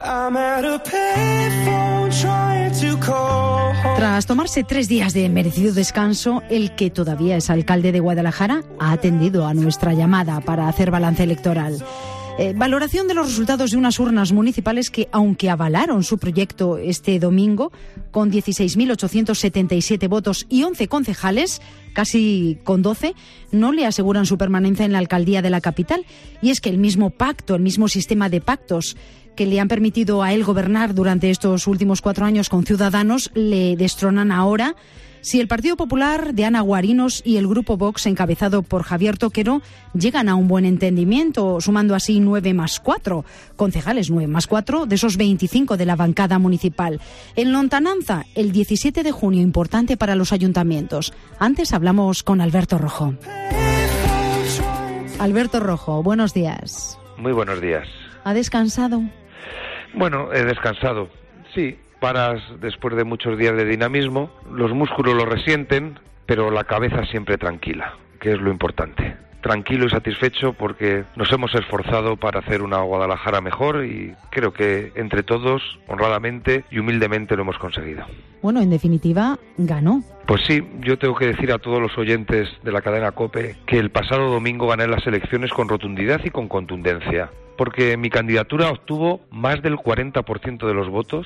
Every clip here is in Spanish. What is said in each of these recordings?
Tras tomarse 3 días de merecido descanso, el que todavía es alcalde de Guadalajara ha atendido a nuestra llamada para hacer balance electoral. Valoración de los resultados de unas urnas municipales que, aunque avalaron su proyecto este domingo, con 16.877 votos y 11 concejales, casi con 12, no le aseguran su permanencia en la alcaldía de la capital. Y es que el mismo pacto, el mismo sistema de pactos que le han permitido a él gobernar durante estos últimos 4 años con Ciudadanos, le destronan ahora. Si el Partido Popular de Ana Guarinos y el Grupo Vox, encabezado por Javier Toquero, llegan a un buen entendimiento, sumando así 9 más 4 concejales, 9 más 4 de esos 25 de la bancada municipal. En lontananza, el 17 de junio, importante para los ayuntamientos. Antes hablamos con Alberto Rojo. Alberto Rojo, buenos días. Muy buenos días. ¿Ha descansado? Bueno, he descansado, sí. Paras después de muchos días de dinamismo, los músculos lo resienten, pero la cabeza siempre tranquila, que es lo importante. Tranquilo y satisfecho porque nos hemos esforzado para hacer una Guadalajara mejor y creo que entre todos, honradamente y humildemente lo hemos conseguido. Bueno, en definitiva, ganó. Pues sí, yo tengo que decir a todos los oyentes de la cadena COPE que el pasado domingo gané las elecciones con rotundidad y con contundencia, porque mi candidatura obtuvo más del 40% de los votos,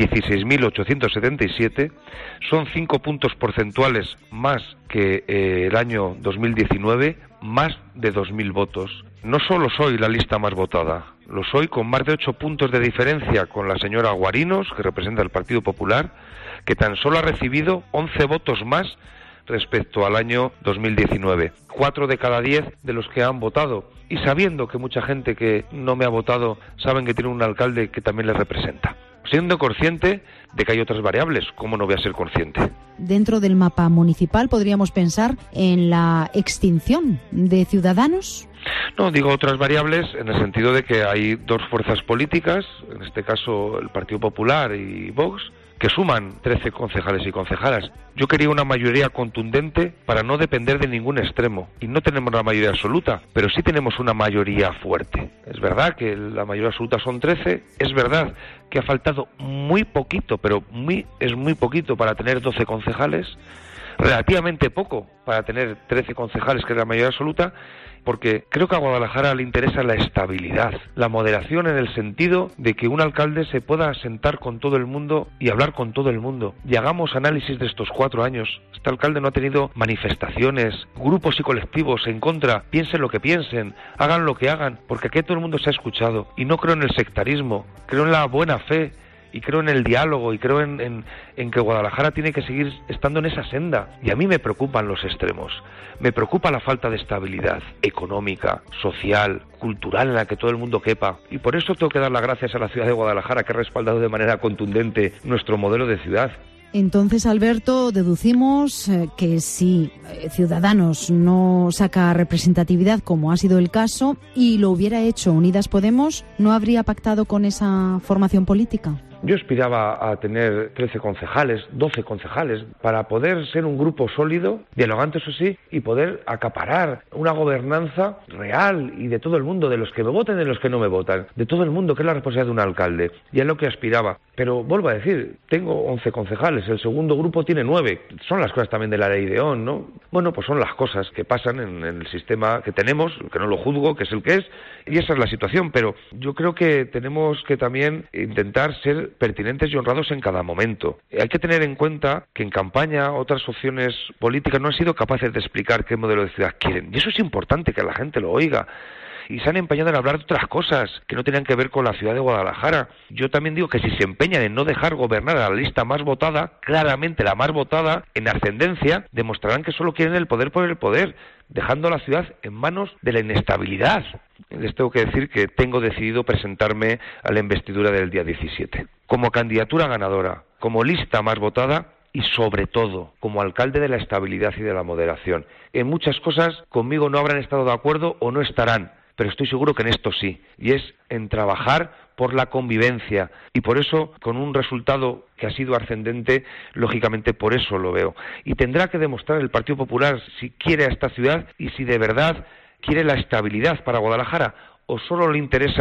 16.877, son 5 puntos porcentuales más que el año 2019, más de 2.000 votos. No solo soy la lista más votada, lo soy con más de 8 puntos de diferencia con la señora Guarinos, que representa el Partido Popular, que tan solo ha recibido 11 votos más respecto al año 2019. 4 de cada 10 de los que han votado. Y sabiendo que mucha gente que no me ha votado saben que tiene un alcalde que también les representa. Siendo consciente de que hay otras variables, ¿cómo no voy a ser consciente? Dentro del mapa municipal podríamos pensar en la extinción de Ciudadanos. No, digo otras variables en el sentido de que hay 2 fuerzas políticas, en este caso el Partido Popular y Vox, que suman 13 concejales y concejalas. Yo quería una mayoría contundente para no depender de ningún extremo. Y no tenemos la mayoría absoluta, pero sí tenemos una mayoría fuerte. Es verdad que la mayoría absoluta son 13, es verdad que ha faltado muy poquito, pero es muy poquito para tener 12 concejales, relativamente poco para tener 13 concejales, que es la mayoría absoluta, porque creo que a Guadalajara le interesa la estabilidad, la moderación en el sentido de que un alcalde se pueda sentar con todo el mundo y hablar con todo el mundo. Y hagamos análisis de estos 4 años. Este alcalde no ha tenido manifestaciones, grupos y colectivos en contra, piensen lo que piensen, hagan lo que hagan, porque aquí todo el mundo se ha escuchado. Y no creo en el sectarismo, creo en la buena fe, y creo en el diálogo, y creo en que Guadalajara tiene que seguir estando en esa senda. Y a mí me preocupan los extremos. Me preocupa la falta de estabilidad económica, social, cultural en la que todo el mundo quepa. Y por eso tengo que dar las gracias a la ciudad de Guadalajara, que ha respaldado de manera contundente nuestro modelo de ciudad. Entonces, Alberto, deducimos que si Ciudadanos no saca representatividad, como ha sido el caso, y lo hubiera hecho Unidas Podemos, ¿no habría pactado con esa formación política? Yo aspiraba a tener 13 concejales, 12 concejales, para poder ser un grupo sólido, dialogante eso sí, y poder acaparar una gobernanza real y de todo el mundo, de los que me votan y de los que no me votan, de todo el mundo, que es la responsabilidad de un alcalde, y es lo que aspiraba. Pero vuelvo a decir, tengo 11 concejales, el segundo grupo tiene 9, son las cosas también de la ley de ON, ¿no? Bueno, pues son las cosas que pasan en el sistema que tenemos, que no lo juzgo, que es el que es, y esa es la situación, pero yo creo que tenemos que también intentar ser pertinentes y honrados en cada momento. Hay que tener en cuenta que en campaña otras opciones políticas no han sido capaces de explicar qué modelo de ciudad quieren, y eso es importante que la gente lo oiga. Y se han empeñado en hablar de otras cosas que no tenían que ver con la ciudad de Guadalajara. Yo también digo que si se empeñan en no dejar gobernar a la lista más votada, claramente la más votada, en ascendencia, demostrarán que solo quieren el poder por el poder, dejando la ciudad en manos de la inestabilidad. Les tengo que decir que tengo decidido presentarme a la investidura del día 17. Como candidatura ganadora, como lista más votada, y sobre todo como alcalde de la estabilidad y de la moderación. En muchas cosas conmigo no habrán estado de acuerdo o no estarán, pero estoy seguro que en esto sí, y es en trabajar por la convivencia, y por eso, con un resultado que ha sido ascendente, lógicamente por eso lo veo. Y tendrá que demostrar el Partido Popular si quiere a esta ciudad y si de verdad quiere la estabilidad para Guadalajara, o solo le interesa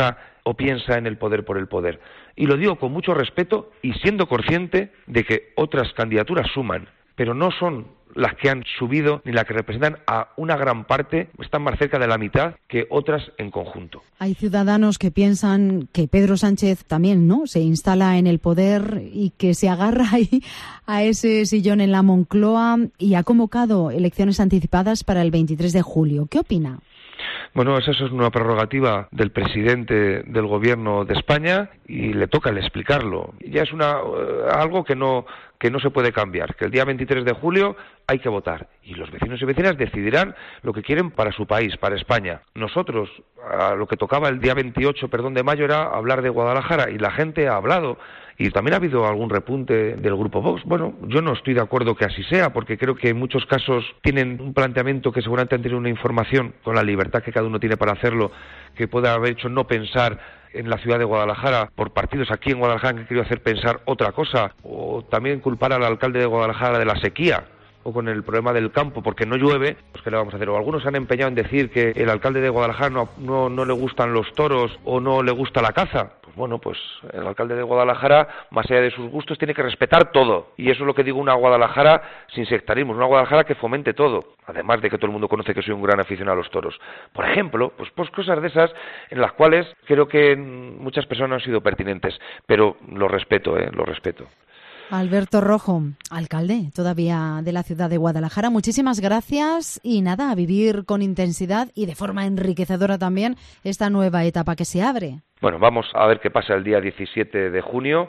o piensa en el poder por el poder. Y lo digo con mucho respeto y siendo consciente de que otras candidaturas suman, pero no son las que han subido ni las que representan a una gran parte, están más cerca de la mitad que otras en conjunto. Hay ciudadanos que piensan que Pedro Sánchez también, ¿no?, se instala en el poder y que se agarra ahí a ese sillón en la Moncloa y ha convocado elecciones anticipadas para el 23 de julio. ¿Qué opina? Bueno, eso es una prerrogativa del presidente del Gobierno de España y le toca el explicarlo. Ya es algo que no se puede cambiar, que el día 23 de julio hay que votar y los vecinos y vecinas decidirán lo que quieren para su país, para España. Nosotros, lo que tocaba el día 28, de mayo era hablar de Guadalajara y la gente ha hablado. Y también ha habido algún repunte del Grupo Vox. Bueno, yo no estoy de acuerdo que así sea, porque creo que en muchos casos tienen un planteamiento que seguramente han tenido una información, con la libertad que cada uno tiene para hacerlo, que puede haber hecho no pensar en la ciudad de Guadalajara por partidos aquí en Guadalajara que han querido hacer pensar otra cosa, o también culpar al alcalde de Guadalajara de la sequía, o con el problema del campo, porque no llueve, pues ¿qué le vamos a hacer? O algunos se han empeñado en decir que el alcalde de Guadalajara no le gustan los toros o no le gusta la caza. Pues bueno, pues el alcalde de Guadalajara, más allá de sus gustos, tiene que respetar todo. Y eso es lo que digo, una Guadalajara sin sectarismo, una Guadalajara que fomente todo. Además de que todo el mundo conoce que soy un gran aficionado a los toros. Por ejemplo, pues cosas de esas en las cuales creo que muchas personas han sido pertinentes. Pero lo respeto, lo respeto. Alberto Rojo, alcalde todavía de la ciudad de Guadalajara, muchísimas gracias y nada, a vivir con intensidad y de forma enriquecedora también esta nueva etapa que se abre. Bueno, vamos a ver qué pasa el día 17 de junio.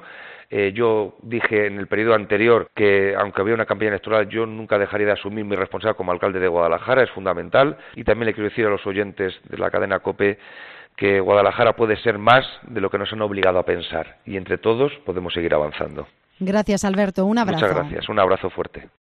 Yo dije en el periodo anterior que, aunque había una campaña electoral, yo nunca dejaría de asumir mi responsabilidad como alcalde de Guadalajara, es fundamental. Y también le quiero decir a los oyentes de la cadena COPE que Guadalajara puede ser más de lo que nos han obligado a pensar y entre todos podemos seguir avanzando. Gracias, Alberto. Un abrazo. Muchas gracias. Un abrazo fuerte.